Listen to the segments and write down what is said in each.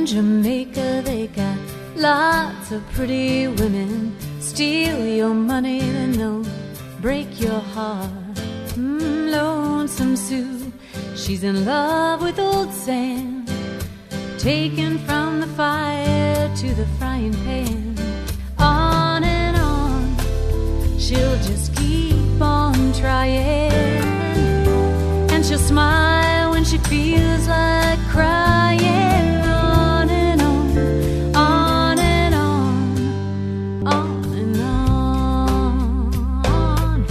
in Jamaica they got lots of pretty women. Steal your money, then they'll break your heart. Lonesome Sue, she's in love with old Sam, taken from the fire to the frying pan. On and on, she'll just keep on trying, and she'll smile when she feels like crying. On and on, on and on, on and on.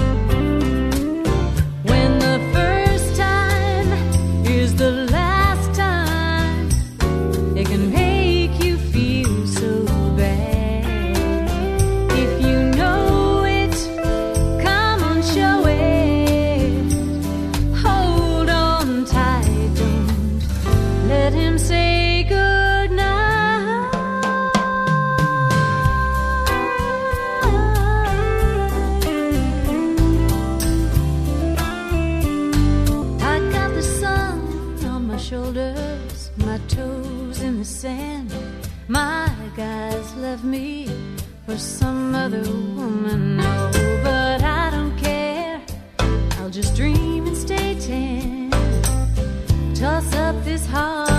When the first time is the last time, it can make you feel so bad. If you know it, come on, show it. Hold on tight, don't let him say goodnight. I got the sun on my shoulders, my toes in the sand. My guys left me for some other woman. No, but I don't care. I'll just dream and stay tan. Toss up this heart